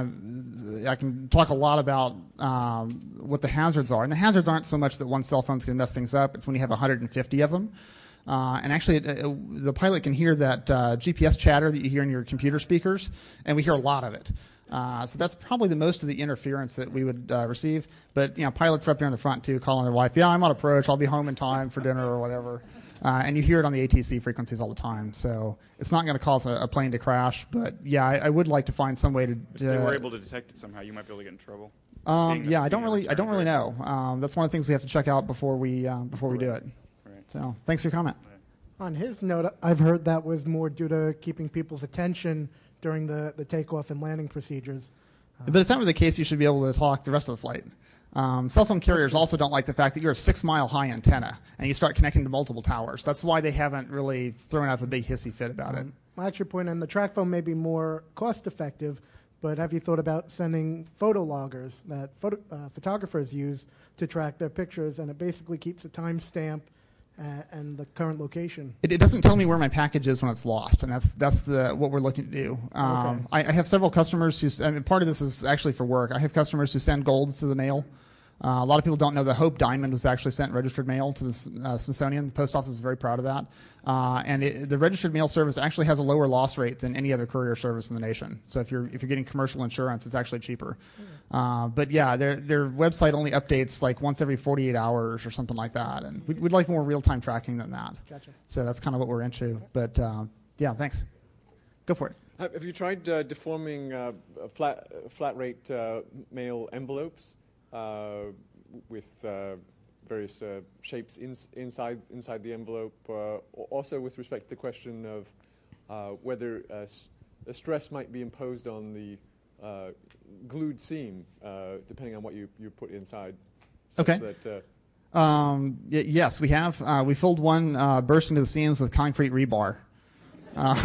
I I can talk a lot about um, what the hazards are. And the hazards aren't so much that one cell phone's going to mess things up. It's when you have one hundred fifty of them. Uh, and actually, it, uh, the pilot can hear that uh, G P S chatter that you hear in your computer speakers, and we hear a lot of it. Uh, so that's probably the most of the interference that we would uh, receive. But you know, pilots are up there in the front too, calling their wife, "Yeah, I'm on approach. I'll be home in time for dinner or whatever." Uh, and you hear it on the A T C frequencies all the time. So it's not going to cause a, a plane to crash. But yeah, I, I would like to find some way to. If they were able to detect it somehow, you might be able to get in trouble. Um, Being yeah, the- I don't being a really, I don't really return know. Um, that's one of the things we have to check out before we uh, before we do it. Right. So thanks for your comment. On his note, I've heard that was more due to keeping people's attention during the, the takeoff and landing procedures. But if that were the case, you should be able to talk the rest of the flight. Um, cell phone carriers also don't like the fact that you're a six-mile-high antenna and you start connecting to multiple towers. That's why they haven't really thrown up a big hissy fit about it. Well, that's your point, and the track phone may be more cost-effective, but have you thought about sending photo loggers that photo, uh, photographers use to track their pictures, and it basically keeps a timestamp uh, and the current location? It, it doesn't tell me where my package is when it's lost, and that's that's the what we're looking to do. Um, Okay. I, I have several customers who, I mean, part of this is actually for work. I have customers who send gold through the mail. Uh, a lot of people don't know the Hope Diamond was actually sent registered mail to the uh, Smithsonian. The post office is very proud of that. Uh, and it, the registered mail service actually has a lower loss rate than any other courier service in the nation. So if you're if you're getting commercial insurance, it's actually cheaper. Uh, but yeah, their their website only updates like once every forty-eight hours or something like that. And we'd, we'd like more real time tracking than that. Gotcha. So that's kind of what we're into. But uh, yeah, thanks. Go for it. Have have you tried uh, deforming uh, flat flat rate uh, mail envelopes uh, with uh, various uh, shapes ins inside inside the envelope? Uh, also, with respect to the question of uh, whether uh, s a stress might be imposed on the uh, glued seam, uh, depending on what you you put inside. Such Okay. That, uh, Um, y yes, we have. Uh, we filled one uh, bursting to the seams with concrete rebar. Uh,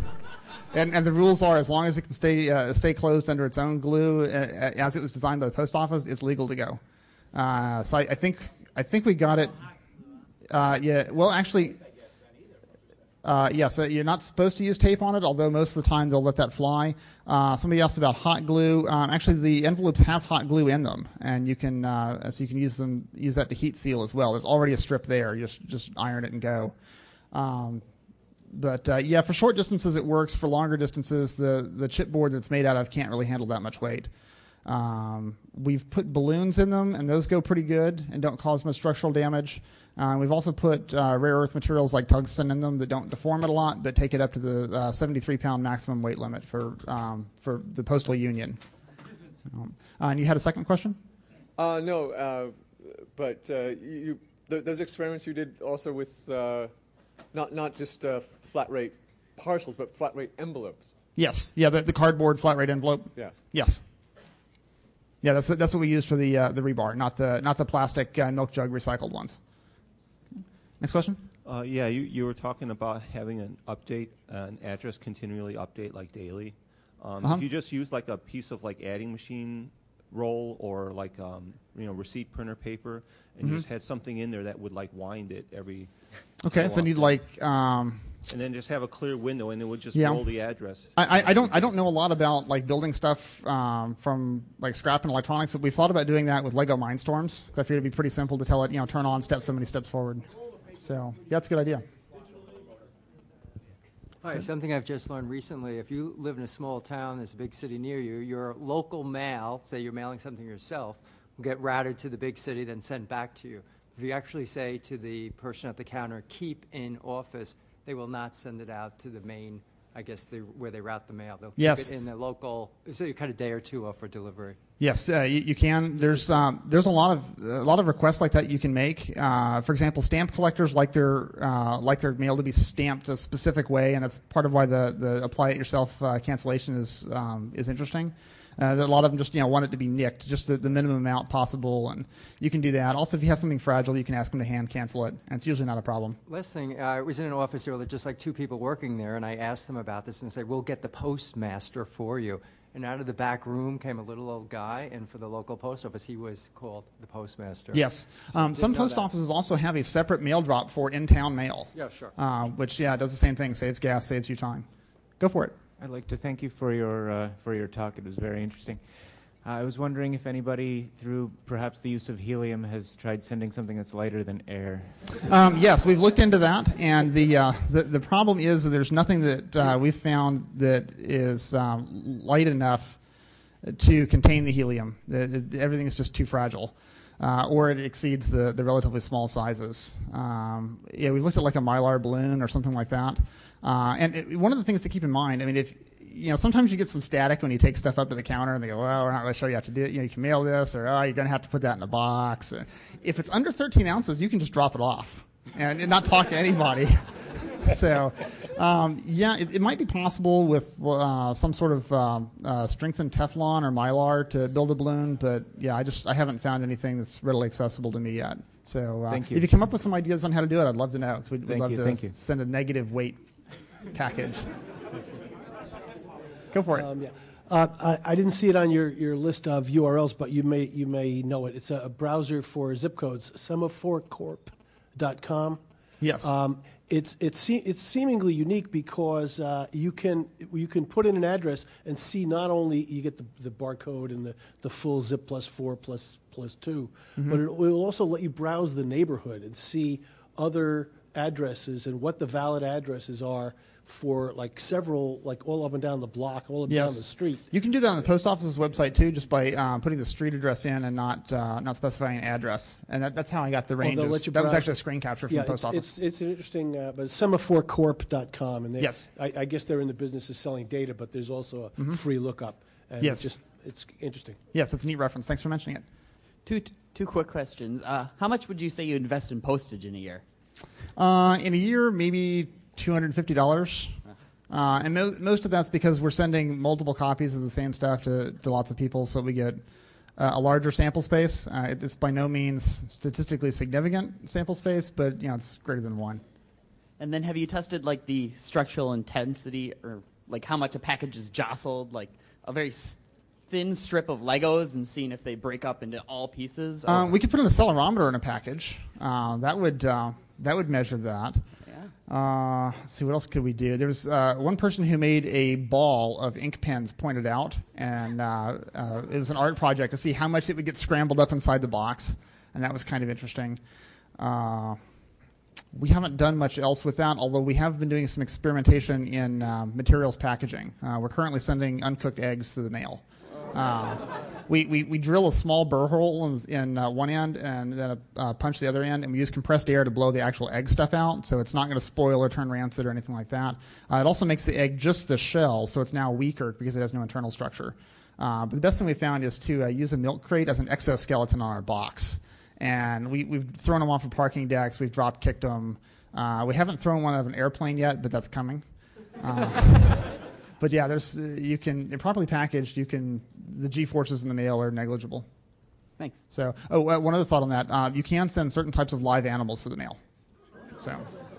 and, and the rules are, as long as it can stay uh, stay closed under its own glue, uh, as it was designed by the post office, it's legal to go. Uh, so I, I think I think we got it. Uh, yeah. Well, actually, uh, yes. Uh, you're not supposed to use tape on it, although most of the time they'll let that fly. Uh, somebody asked about hot glue. Um, actually, the envelopes have hot glue in them, and you can uh, so you can use them use that to heat seal as well. There's already a strip there. You just just iron it and go. Um, but uh, yeah, for short distances it works. For longer distances, the the chipboard that's made out of can't really handle that much weight. Um, we've put balloons in them, and those go pretty good and don't cause much structural damage. Uh, we've also put uh, rare earth materials like tungsten in them that don't deform it a lot, but take it up to the uh, seventy-three pound maximum weight limit for um, for the Postal Union. Um, uh, and you had a second question? Uh, no, uh, but uh, you, th those experiments you did also with uh, not not just uh, flat rate parcels, but flat rate envelopes. Yes. Yeah, the, the cardboard flat rate envelope. Yes. Yes. Yeah, that's that's what we use for the uh, the rebar, not the not the plastic uh, milk jug recycled ones. Next question. Uh, yeah, you, you were talking about having an update, uh, an address continually update like daily. Um, Uh-huh. If you just use like a piece of like adding machine roll or like um, you know receipt printer paper, and Mhm. you just had something in there that would like wind it every. Okay, so so need often. like. Um, and then just have a clear window, and it would just Yeah. roll the address. I, I- I don't I don't know a lot about like building stuff um, from like scrap and electronics, but we thought about doing that with Lego Mindstorms. I figured it'd be pretty simple to tell it, you know, turn on, step so many steps forward. So yeah, that's a good idea. All right, something I've just learned recently, if you live in a small town, there's a big city near you, your local mail, say you're mailing something yourself, will get routed to the big city, then sent back to you. If you actually say to the person at the counter, keep in office, they will not send it out to the main, I guess, the, where they route the mail. They'll Yes. keep it in the local, so you cut a day or two off for delivery. Yes, uh, you, you can. There's um, there's a lot of a lot of requests like that you can make. Uh, for example, stamp collectors like their uh, like their mail to be stamped a specific way, and that's part of why the, the apply it yourself uh, cancellation is um, is interesting. Uh, a lot of them just you know want it to be nicked, just the, the minimum amount possible, and you can do that. Also, if you have something fragile, you can ask them to hand cancel it, and it's usually not a problem. Last thing, uh, I was in an office there with just like two people working there, and I asked them about this and said, we'll get the postmaster for you. And out of the back room came a little old guy, and for the local post office, he was called the postmaster. Yes. So Um, didn't some know post that. offices also have a separate mail drop for in-town mail. Yeah, sure. Uh, which, yeah, does the same thing. Saves gas, saves you time. Go for it. I'd like to thank you for your uh, for your talk. It was very interesting. Uh, I was wondering if anybody, through perhaps the use of helium, has tried sending something that's lighter than air. Um, yes, we've looked into that, and the uh, the, the problem is that there's nothing that uh, we've found that is um, light enough to contain the helium. The, the, everything is just too fragile, uh, or it exceeds the, the relatively small sizes. Um, yeah, we've looked at like a Mylar balloon or something like that. Uh, and it, one of the things to keep in mind, I mean, if you know, sometimes you get some static when you take stuff up to the counter, and they go, "Well, we're not going to show you how to do it. You know, you can mail this, or oh, you're going to have to put that in a box." If it's under thirteen ounces, you can just drop it off and, and not talk to anybody. So, um, yeah, it, it might be possible with uh, some sort of um, uh, strengthened Teflon or Mylar to build a balloon, but yeah, I just I haven't found anything that's readily accessible to me yet. So, uh, Thank you. if you come up with some ideas on how to do it, I'd love to know, because we'd, we'd Thank love you, to thank you. send a negative weight package. Go for it. Um, yeah. Uh, I, I didn't see it on your, your list of U R Ls, but you may you may know it. It's a, a browser for zip codes, semaphore corp dot com. Yes. Um, it's it's se- it's seemingly unique because uh, you can you can put in an address and see not only you get the, the barcode and the, the full zip plus four plus plus two, Mhm. but it will also let you browse the neighborhood and see other addresses and what the valid addresses are for like several, like all up and down the block, all up and Yes. down the street. You can do that on the post office's website too, just by um, putting the street address in and not uh, not specifying an address. And that, that's how I got the Oh, they'll ranges. let you That was browse- actually a screen capture from yeah, the post it's, office. It's, it's an interesting, uh, but semaphore corp dot com. And they, Yes. I, I guess they're in the business of selling data, but there's also a Mhm. free lookup. And Yes. It's just, it's interesting. Yes, it's a neat reference. Thanks for mentioning it. Two two quick questions. Uh, how much would you say you invest in postage in a year? Uh, in a year, maybe two hundred fifty dollars. Uh, and mo- most of that's because we're sending multiple copies of the same stuff to, to lots of people, so we get uh, a larger sample space. Uh, it's by no means statistically significant sample space, but you know it's greater than one. And then have you tested like the structural intensity, or like how much a package is jostled, like a very s- thin strip of Legos, and seeing if they break up into all pieces? Or- Um, we could put an accelerometer in a package. Uh, that would uh, that would measure that. Uh, let's see, what else could we do? There was uh, one person who made a ball of ink pens pointed out, and uh, uh, it was an art project to see how much it would get scrambled up inside the box, and that was kind of interesting. Uh, we haven't done much else with that, although we have been doing some experimentation in uh, materials packaging. Uh, we're currently sending uncooked eggs through the mail. Uh, we, we, we drill a small burr hole in, in uh, one end and then a uh, punch the other end, and we use compressed air to blow the actual egg stuff out, so it's not going to spoil or turn rancid or anything like that. Uh, it also makes the egg just the shell, so it's now weaker because it has no internal structure. Uh, but the best thing we found is to uh, use a milk crate as an exoskeleton on our box. And we, we've thrown them off of parking decks, we've drop kicked them. Uh, we haven't thrown one out of an airplane yet, but that's coming. Uh, But yeah, there's uh, you can properly packaged. You can the G-forces in the mail are negligible. Thanks. So, oh, uh, one other thought on that. Uh, you can send certain types of live animals to the mail. So,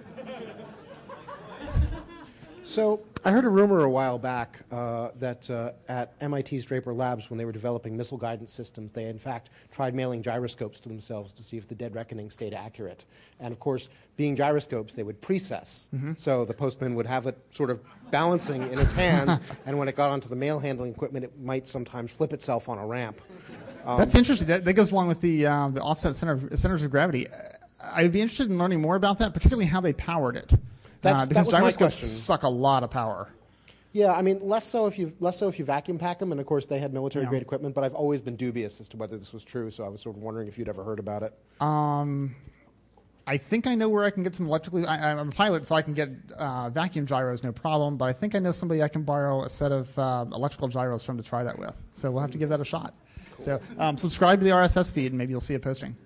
So I heard a rumor a while back uh, that uh, at M I T's Draper Labs, when they were developing missile guidance systems, they in fact tried mailing gyroscopes to themselves to see if the dead reckoning stayed accurate. And of course, being gyroscopes, they would precess. Mm-hmm. So the postman would have it sort of balancing in his hands, and when it got onto the mail handling equipment, it might sometimes flip itself on a ramp. Um, that's interesting. That, that goes along with the uh, the offset center of, centers of gravity. I'd be interested in learning more about that, particularly how they powered it. That's, uh, because that was my gyroscopes question. suck a lot of power. Yeah, I mean, less so if you less so if you vacuum pack them, and of course they had military grade Yeah. equipment. But I've always been dubious as to whether this was true, so I was sort of wondering if you'd ever heard about it. Um, I think I know where I can get some electrically. I, I'm a pilot, so I can get uh, vacuum gyros, no problem. But I think I know somebody I can borrow a set of uh, electrical gyros from to try that with. So we'll have to give that a shot. Cool. So um, subscribe to the R S S feed, and maybe you'll see a posting.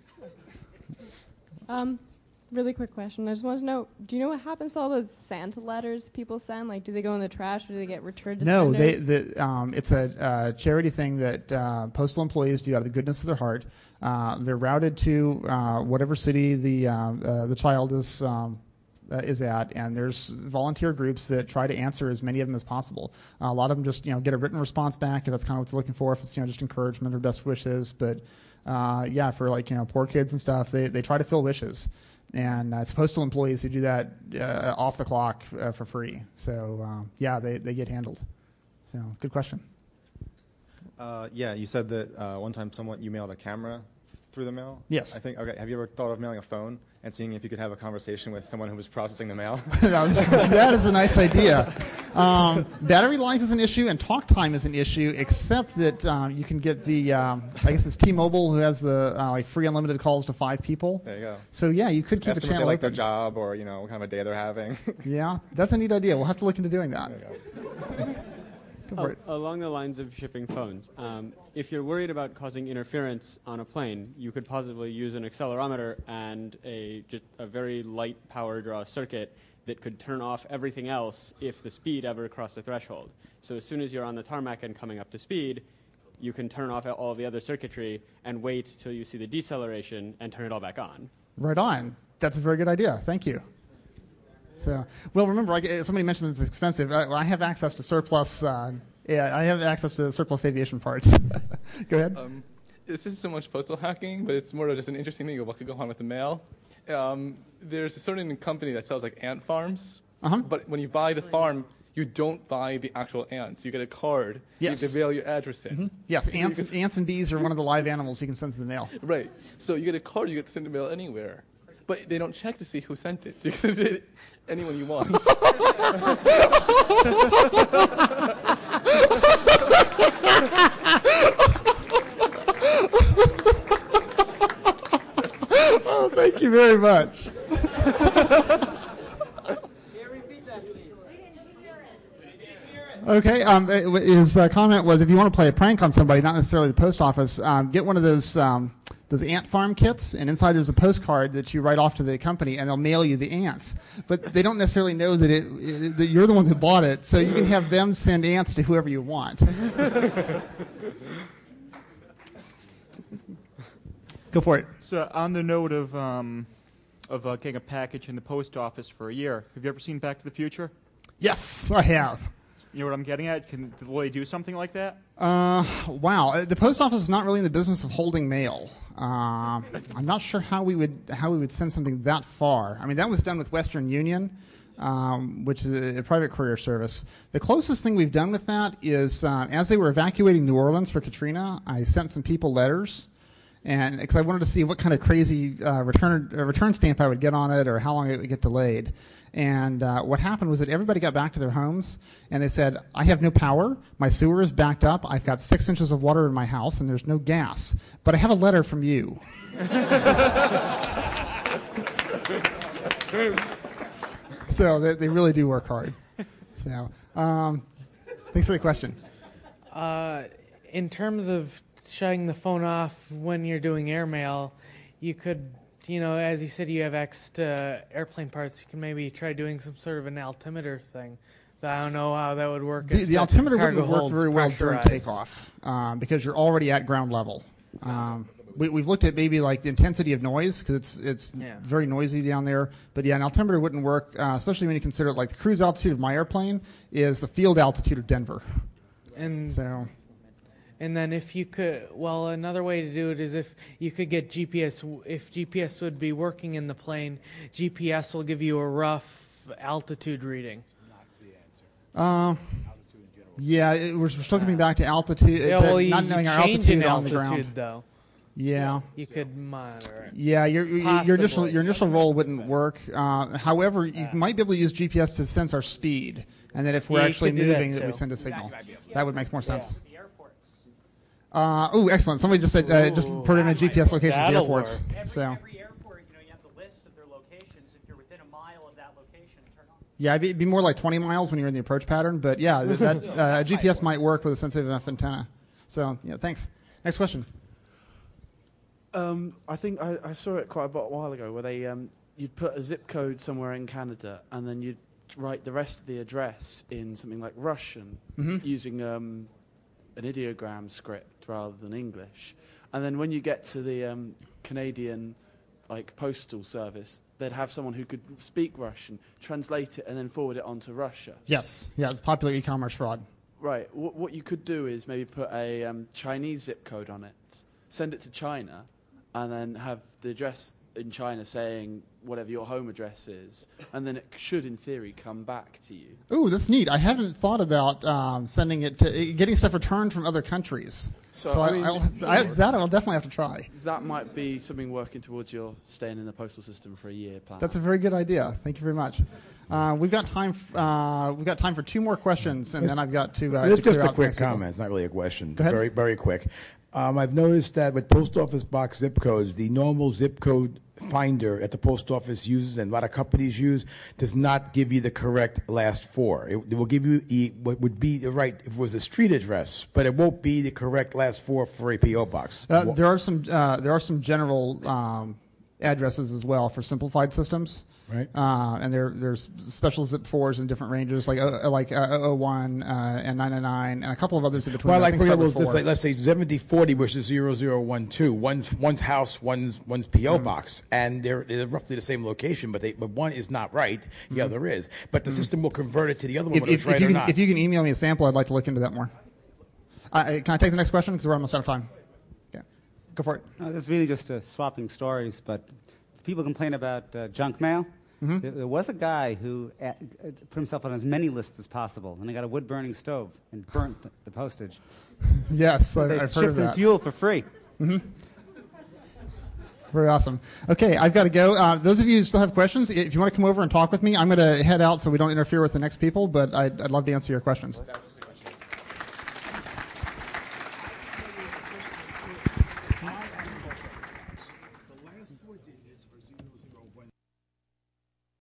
Um, really quick question. I just want to know, do you know what happens to all those Santa letters people send? Like, do they go in the trash or do they get returned to No, sender? they, the, um, it's a uh, charity thing that uh, postal employees do out of the goodness of their heart. Uh, they're routed to uh, whatever city the uh, uh, the child is um, uh, is at, and there's volunteer groups that try to answer as many of them as possible. Uh, a lot of them just you know get a written response back if that's kind of what they're looking for. If it's you know just encouragement or best wishes, but uh, yeah, for like you know poor kids and stuff, they they try to fill wishes. And uh, it's postal employees who do that uh, off the clock uh, for free. So, uh, yeah, they, they get handled. So, good question. Uh, yeah, you said that uh, one time someone you mailed a camera through the mail? Yes. I think, okay, have you ever thought of mailing a phone and seeing if you could have a conversation with someone who was processing the mail? That is a nice idea. Um, battery life is an issue, and talk time is an issue, except that um, you can get the, um, I guess it's T-Mobile who has the uh, like free unlimited calls to five people. There you go. So, yeah, you could keep Ask a them if channel they like open. their job or, you know, what kind of a day they're having. Yeah, that's a neat idea. We'll have to look into doing that. Go for Oh, it. along the lines of shipping phones, um, if you're worried about causing interference on a plane, you could possibly use an accelerometer and a, just a very light power draw circuit that could turn off everything else if the speed ever crossed the threshold. So as soon as you're on the tarmac and coming up to speed, you can turn off all the other circuitry and wait till you see the deceleration and turn it all back on. Right on. That's a very good idea. Thank you. So, well, remember, I, somebody mentioned it's expensive. I, I have access to surplus. Uh, yeah, I have access to surplus aviation parts. Go ahead. Um, this isn't so much postal hacking, but it's more of just an interesting thing of what could go on with the mail. Um, there's a certain company that sells like ant farms, uh-huh. but when you buy the farm, you don't buy the actual ants. You get a card. Yes. You have to mail your address in. Mm-hmm. Yes, So ants, you can- ants and bees are one of the live animals you can send to the mail. Right. So you get a card, you get to send the mail anywhere. But they don't check to see who sent it. You can send it anyone you want. Oh, thank you very much. Okay, um, it- his uh, comment was if you want to play a prank on somebody, not necessarily the post office, um, get one of those um, those ant farm kits, and inside there's a postcard that you write off to the company, and they'll mail you the ants. But they don't necessarily know that it, it that you're the one that bought it, so you can have them send ants to whoever you want. Go for it. So on the note of um, of uh, getting a package in the post office for a year, have you ever seen Back to the Future? Yes, I have. You know what I'm getting at? Can will they do something like that? Uh, wow. Uh, The post office is not really in the business of holding mail. Uh, I'm not sure how we would how we would send something that far. I mean, that was done with Western Union, um, which is a private courier service. The closest thing we've done with that is uh, as they were evacuating New Orleans for Katrina, I sent some people letters, and because I wanted to see what kind of crazy uh, return uh, return stamp I would get on it or how long it would get delayed. And uh, what happened was that everybody got back to their homes, and they said, I have no power, my sewer is backed up, I've got six inches of water in my house, and there's no gas, but I have a letter from you. So they, they really do work hard. So um, thanks for the question. Uh, in terms of shutting the phone off when you're doing airmail, you could, you know, as you said, you have extra airplane parts. You can maybe try doing some sort of an altimeter thing So I don't know how that would work. The, if the the altimeter cargo wouldn't work holds very well during pressurized. takeoff um, because you're already at ground level. Um, we, we've looked at maybe like the intensity of noise because it's it's Yeah. very noisy down there. But yeah, an altimeter wouldn't work, uh, especially when you consider like the cruise altitude of my airplane is the field altitude of Denver. And So. And then if you could, well, another way to do it is if you could get G P S. If G P S would be working in the plane, G P S will give you a rough altitude reading. Uh, yeah, it, we're, we're still coming back to altitude. Yeah, to well, you, not you knowing our change altitude in on the altitude ground. though. Yeah. You could monitor it. Yeah, your your, your initial your initial roll wouldn't work. Uh, however, you might be able to use G P S to sense our speed, and that if we're Yeah, you actually could do that moving, that, we too. send a signal. That would make more sense. Uh, oh, excellent! Somebody just said uh, just put in a G P S locations of the That'll airports. work. So. Every airport, you know, you have the list of their locations. If you're within a mile of that location, turn on. Yeah, it'd be, it'd be more like twenty miles when you're in the approach pattern, but yeah, that, that uh, G P S might work with a sensitive enough antenna. So yeah, thanks. Next question. Um, I think I, I saw it quite a while ago where they um, you'd put a zip code somewhere in Canada and then you'd write the rest of the address in something like Russian Mhm. using um, an ideogram script rather than English. And then when you get to the um, Canadian like postal service, they'd have someone who could speak Russian, translate it, and then forward it on to Russia. Yes, yeah, it's popular e-commerce fraud. Right. What, what you could do is maybe put a um, Chinese zip code on it, send it to China, and then have the address in China saying whatever your home address is, and then it should, in theory, come back to you. Ooh, that's neat. I haven't thought about um, sending it to getting stuff returned from other countries. So, So, I I, mean- I'll, I, that I'll definitely have to try. That might be something working towards your staying in the postal system for a year plan. That's a very good idea. Thank you very much. Uh, we've got time. F- uh, we've got time for two more questions, and then I've got to. Uh, It's to clear just a out quick next people. comment. It's not really a question. Go ahead. Very, very quick. Um, I've noticed that with post office box zip codes, the normal zip code finder at the post office uses and a lot of companies use does not give you the correct last four. It, it will give you e, what would be the right if it was a street address, but it won't be the correct last four for a P O box. Uh, there are some. Uh, there are some general um, addresses as well for simplified systems. Right. Uh, and there there's special zip fours in different ranges, like uh, like uh, zero zero one uh, and nine nine nine, and a couple of others in between. Well, that I like think for start with example, just four. like, let's say seventy forty versus zero zero one two. One's one's house, one's one's P O Mm. box, and they're, they're roughly the same location, but they but one is not right, the Mm. other is. But the system will convert it to the other one If, whether if, it's right if, you or can, not. if you can email me a sample, I'd like to look into that more. Uh, can I take the next question? Because we're almost out of time. Okay. Go for it. No, this is really just uh, swapping stories, but people complain about uh, junk mail. Mhm. There, there was a guy who uh, put himself on as many lists as possible, and he got a wood-burning stove and burnt the, the postage. Yes, I, they I've heard shipped of him that. fuel for free. hmm Very awesome. Okay, I've got to go. Uh, those of you who still have questions, if you want to come over and talk with me, I'm going to head out so we don't interfere with the next people, but I'd, I'd love to answer your questions.